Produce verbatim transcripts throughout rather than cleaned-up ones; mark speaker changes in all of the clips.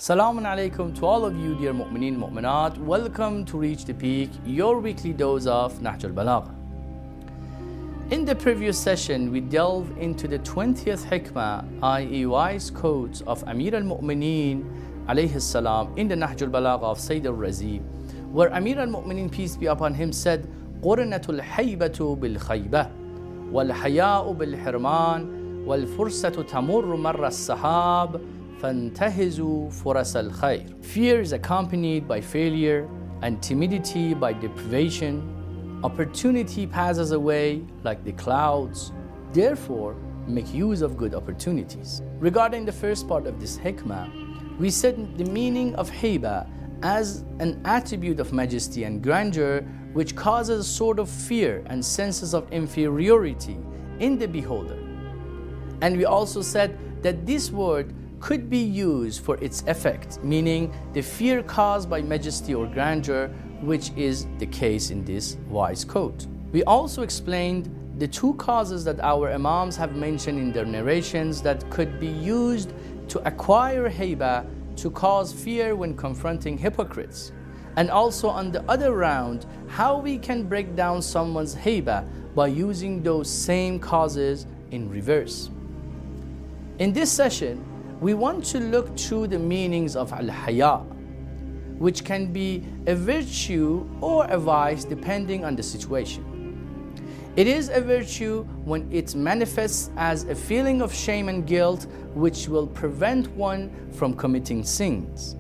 Speaker 1: Salamun alaikum to all of you, dear mu'mineen, mu'minat. Welcome to Reach the Peak, your weekly dose of Nahj al-Balagha. In the previous session, we delved into the twentieth hikmah, that is wise quotes of Amir al-Mu'mineen alayhi salam in the Nahj al-Balagha of Sayyid al-Razi, where Amir al-Mu'mineen, peace be upon him, said, قُرْنَةُ الْحَيْبَةُ بِالْخَيْبَةِ وَالْحَيَاءُ بِالْحِرْمَانِ وَالْفُرْسَةُ تَمُرُّ مَرَّ السَّحَابِ فَانْتَهِزُوا فُرَسَ الْخَيْرِ. Fear is accompanied by failure and timidity by deprivation. Opportunity passes away like the clouds. Therefore, make use of good opportunities. Regarding the first part of this hikmah, we said the meaning of haiba as an attribute of majesty and grandeur which causes a sort of fear and senses of inferiority in the beholder. And we also said that this word could be used for its effect, meaning the fear caused by majesty or grandeur, which is the case in this wise quote. We also explained the two causes that our Imams have mentioned in their narrations that could be used to acquire haiba, to cause fear when confronting hypocrites. And also on the other round, how we can break down someone's haiba by using those same causes in reverse. In this session, we want to look through the meanings of al-haya, which can be a virtue or a vice depending on the situation. It is a virtue when it manifests as a feeling of shame and guilt which will prevent one from committing sins.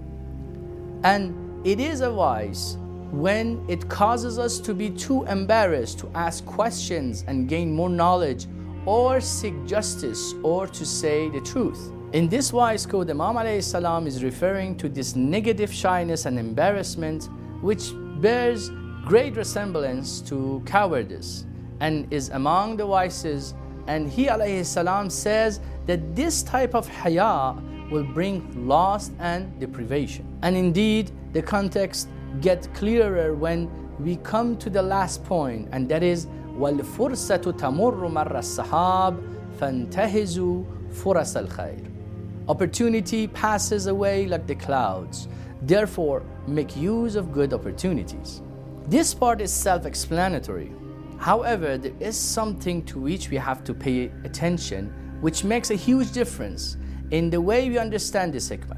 Speaker 1: And it is a vice when it causes us to be too embarrassed to ask questions and gain more knowledge or seek justice or to say the truth. In this wise quote, Imam alayhi salam is referring to this negative shyness and embarrassment which bears great resemblance to cowardice and is among the vices, and he alayhi salam says that this type of haya will bring loss and deprivation. And indeed, the context gets clearer when we come to the last point, and that is وَالْفُرْسَةُ تَمُرُّ مَرَّ السَّحَابِ فَانْتَهِزُوا فُرَسَ الْخَيْرِ. Opportunity passes away like the clouds. Therefore, make use of good opportunities. This part is self-explanatory. However, there is something to which we have to pay attention, which makes a huge difference in the way we understand this hikmah.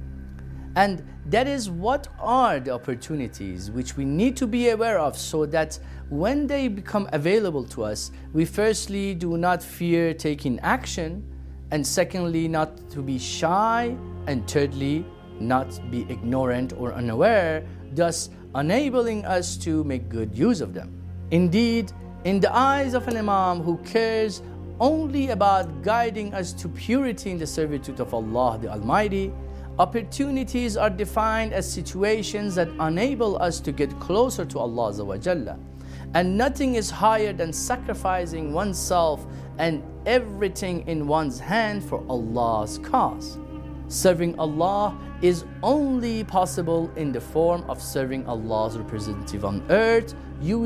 Speaker 1: And that is, what are the opportunities which we need to be aware of so that when they become available to us, we firstly do not fear taking action, and secondly, not to be shy, and thirdly, not be ignorant or unaware, thus enabling us to make good use of them. Indeed, in the eyes of an Imam who cares only about guiding us to purity in the servitude of Allah the Almighty, opportunities are defined as situations that enable us to get closer to Allah Azza wa Jalla. And nothing is higher than sacrificing oneself and everything in one's hand for Allah's cause. Serving Allah is only possible in the form of serving Allah's representative on earth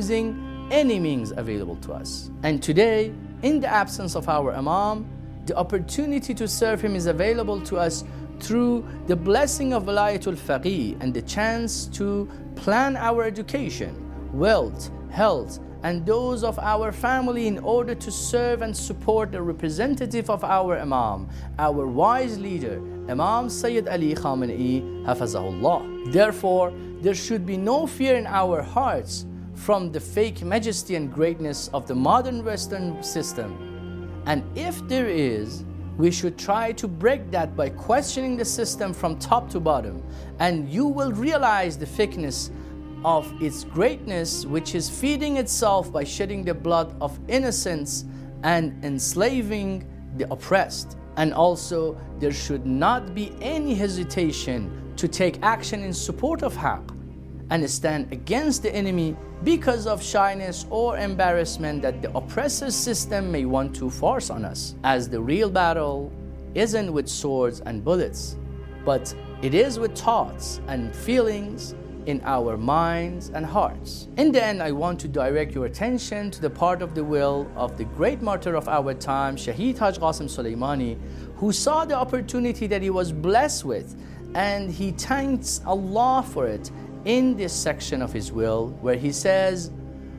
Speaker 1: using any means available to us. And today, in the absence of our Imam, the opportunity to serve him is available to us through the blessing of Walayatul Faqih and the chance to plan our education, wealth, health, and those of our family in order to serve and support the representative of our Imam, our wise leader, Imam Sayyid Ali Khamenei Hafazahullah. Therefore, there should be no fear in our hearts from the fake majesty and greatness of the modern Western system. And if there is, we should try to break that by questioning the system from top to bottom, and you will realize the fakeness of its greatness, which is feeding itself by shedding the blood of innocents and enslaving the oppressed. And also, there should not be any hesitation to take action in support of haqq and stand against the enemy because of shyness or embarrassment that the oppressive system may want to force on us, as the real battle isn't with swords and bullets, but it is with thoughts and feelings in our minds and hearts. In the end, I want to direct your attention to the part of the will of the great martyr of our time, Shaheed Haj Qasim Soleimani, who saw the opportunity that he was blessed with, and he thanks Allah for it in this section of his will, where he says,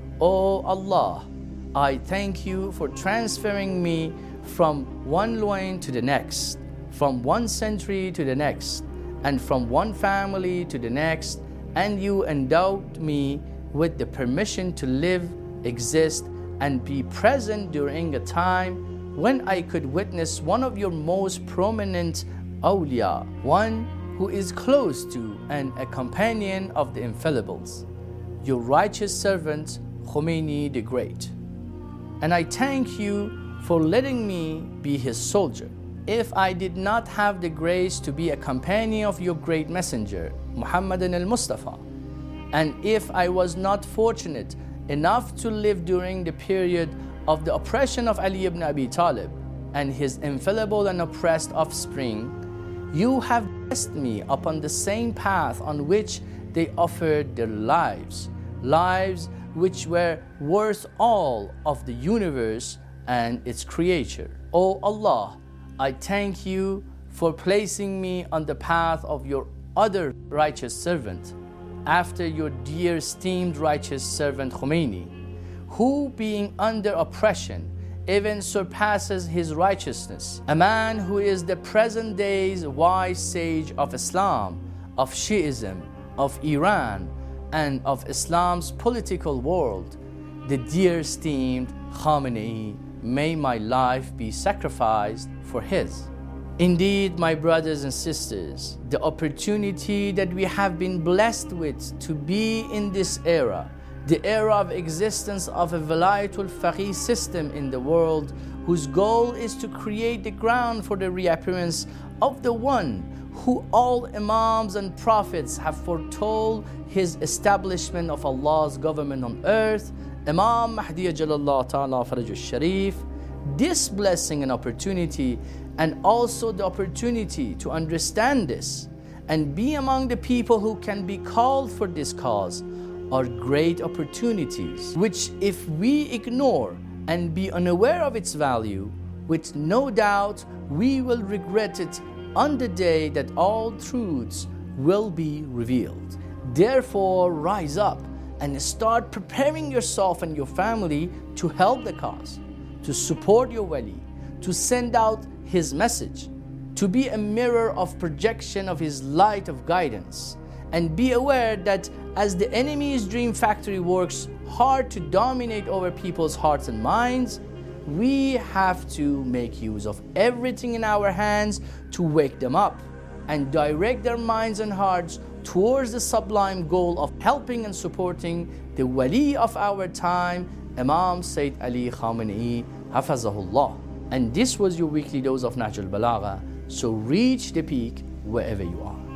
Speaker 1: "O Allah, I thank you for transferring me from one loin to the next, from one century to the next, and from one family to the next, and you endowed me with the permission to live, exist, and be present during a time when I could witness one of your most prominent awliya, one who is close to and a companion of the infallibles, your righteous servant Khomeini the Great. And I thank you for letting me be his soldier. If I did not have the grace to be a companion of your great messenger, Muhammadan al-Mustafa, and if I was not fortunate enough to live during the period of the oppression of Ali ibn Abi Talib and his infallible and oppressed offspring, you have blessed me upon the same path on which they offered their lives, lives which were worth all of the universe and its creator. O Allah, I thank you for placing me on the path of your other righteous servant, after your dear esteemed righteous servant Khomeini, who being under oppression even surpasses his righteousness, a man who is the present day's wise sage of Islam, of Shiism, of Iran, and of Islam's political world, the dear esteemed Khamenei, may my life be sacrificed for his. Indeed, my brothers and sisters, the opportunity that we have been blessed with to be in this era, the era of existence of a Wilayatul Faqih system in the world, whose goal is to create the ground for the reappearance of the one who all Imams and Prophets have foretold his establishment of Allah's government on earth, Imam Mahdi Ajalallah Ta'ala Farajul Sharif. This blessing and opportunity, and also the opportunity to understand this and be among the people who can be called for this cause, are great opportunities, which if we ignore and be unaware of its value, with no doubt we will regret it on the day that all truths will be revealed. Therefore, rise up and start preparing yourself and your family to help the cause, to support your wali, to send out his message, to be a mirror of projection of his light of guidance. And be aware that as the enemy's dream factory works hard to dominate over people's hearts and minds, we have to make use of everything in our hands to wake them up and direct their minds and hearts towards the sublime goal of helping and supporting the wali of our time, Imam Sayyid Ali Khamenei, Hafazahullah. And this was your weekly dose of Nahjul Balagha. So reach the peak wherever you are.